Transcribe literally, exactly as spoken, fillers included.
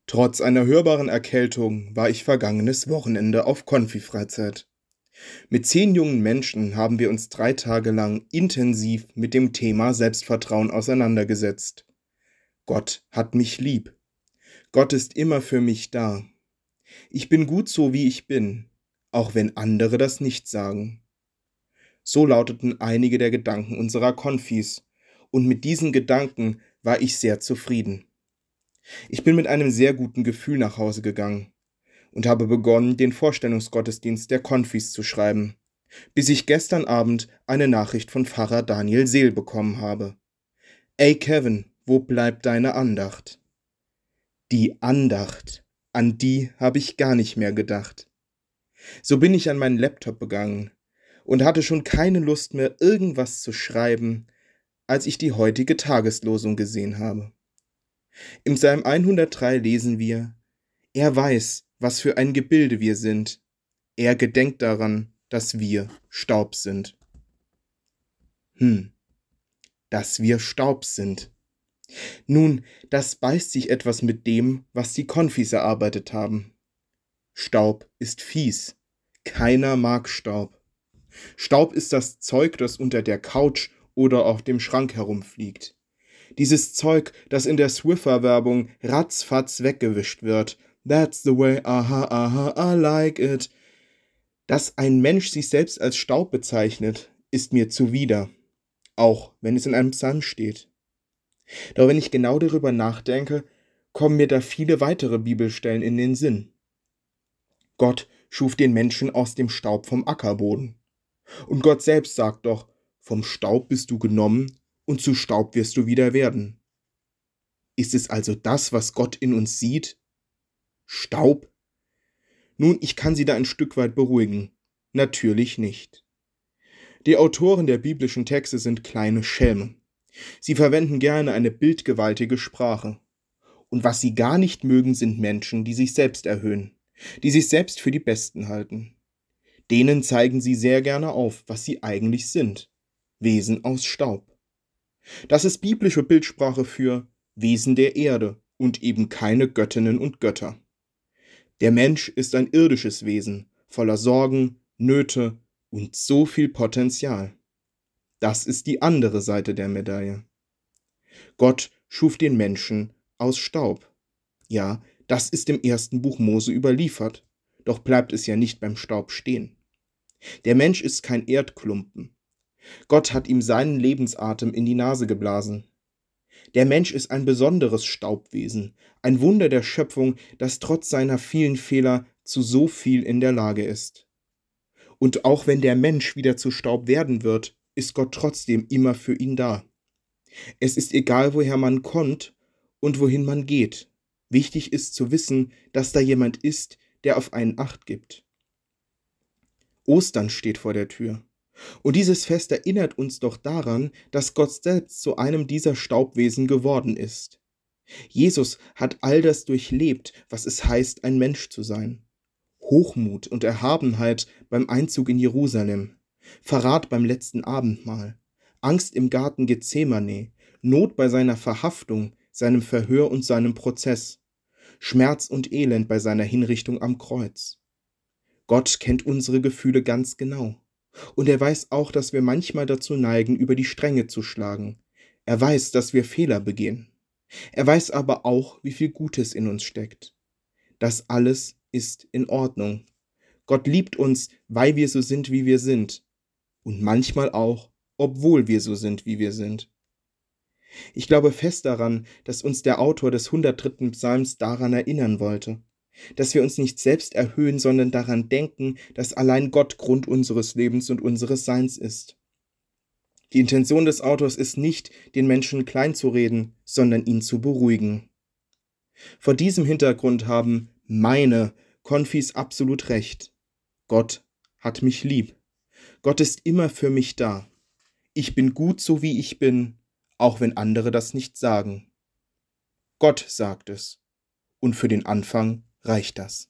Trotz einer hörbaren Erkältung war ich vergangenes Wochenende auf Konfi-Freizeit. Mit zehn jungen Menschen haben wir uns drei Tage lang intensiv mit dem Thema Selbstvertrauen auseinandergesetzt. Gott hat mich lieb. Gott ist immer für mich da. Ich bin gut so, wie ich bin, auch wenn andere das nicht sagen. So lauteten einige der Gedanken unserer Konfis, und mit diesen Gedanken war ich sehr zufrieden. Ich bin mit einem sehr guten Gefühl nach Hause gegangen und habe begonnen, den Vorstellungsgottesdienst der Konfis zu schreiben, bis ich gestern Abend eine Nachricht von Pfarrer Daniel Seel bekommen habe. Ey Kevin, wo bleibt deine Andacht? Die Andacht, an die habe ich gar nicht mehr gedacht. So bin ich an meinen Laptop gegangen und hatte schon keine Lust mehr, irgendwas zu schreiben, als ich die heutige Tageslosung gesehen habe. Im Psalm hundertdrei lesen wir: Er weiß, was für ein Gebilde wir sind. Er gedenkt daran, dass wir Staub sind. Hm, dass wir Staub sind. Nun, das beißt sich etwas mit dem, was die Konfis erarbeitet haben. Staub ist fies. Keiner mag Staub. Staub ist das Zeug, das unter der Couch oder auf dem Schrank herumfliegt. Dieses Zeug, das in der Swiffer-Werbung ratzfatz weggewischt wird. That's the way, aha, aha, I like it. Dass ein Mensch sich selbst als Staub bezeichnet, ist mir zuwider, auch wenn es in einem Psalm steht. Doch wenn ich genau darüber nachdenke, kommen mir da viele weitere Bibelstellen in den Sinn. Gott schuf den Menschen aus dem Staub vom Ackerboden. Und Gott selbst sagt doch, vom Staub bist du genommen und zu Staub wirst du wieder werden. Ist es also das, was Gott in uns sieht? Staub? Nun, ich kann Sie da ein Stück weit beruhigen. Natürlich nicht. Die Autoren der biblischen Texte sind kleine Schelme. Sie verwenden gerne eine bildgewaltige Sprache. Und was sie gar nicht mögen, sind Menschen, die sich selbst erhöhen, die sich selbst für die Besten halten. Denen zeigen sie sehr gerne auf, was sie eigentlich sind. Wesen aus Staub. Das ist biblische Bildsprache für Wesen der Erde und eben keine Göttinnen und Götter. Der Mensch ist ein irdisches Wesen, voller Sorgen, Nöte und so viel Potenzial. Das ist die andere Seite der Medaille. Gott schuf den Menschen aus Staub. Ja, das ist im ersten Buch Mose überliefert, doch bleibt es ja nicht beim Staub stehen. Der Mensch ist kein Erdklumpen. Gott hat ihm seinen Lebensatem in die Nase geblasen. Der Mensch ist ein besonderes Staubwesen, ein Wunder der Schöpfung, das trotz seiner vielen Fehler zu so viel in der Lage ist. Und auch wenn der Mensch wieder zu Staub werden wird, ist Gott trotzdem immer für ihn da. Es ist egal, woher man kommt und wohin man geht. Wichtig ist zu wissen, dass da jemand ist, der auf einen Acht gibt. Ostern steht vor der Tür. Und dieses Fest erinnert uns doch daran, dass Gott selbst zu einem dieser Staubwesen geworden ist. Jesus hat all das durchlebt, was es heißt, ein Mensch zu sein. Hochmut und Erhabenheit beim Einzug in Jerusalem, Verrat beim letzten Abendmahl, Angst im Garten Gethsemane, Not bei seiner Verhaftung, seinem Verhör und seinem Prozess, Schmerz und Elend bei seiner Hinrichtung am Kreuz. Gott kennt unsere Gefühle ganz genau. Und er weiß auch, dass wir manchmal dazu neigen, über die Stränge zu schlagen. Er weiß, dass wir Fehler begehen. Er weiß aber auch, wie viel Gutes in uns steckt. Das alles ist in Ordnung. Gott liebt uns, weil wir so sind, wie wir sind. Und manchmal auch, obwohl wir so sind, wie wir sind. Ich glaube fest daran, dass uns der Autor des hundertdritten Psalms daran erinnern wollte. Dass wir uns nicht selbst erhöhen, sondern daran denken, dass allein Gott Grund unseres Lebens und unseres Seins ist. Die Intention des Autors ist nicht, den Menschen klein zu reden, sondern ihn zu beruhigen. Vor diesem Hintergrund haben meine Konfis absolut recht. Gott hat mich lieb. Gott ist immer für mich da. Ich bin gut so, wie ich bin, auch wenn andere das nicht sagen. Gott sagt es. Und für den Anfang reicht das.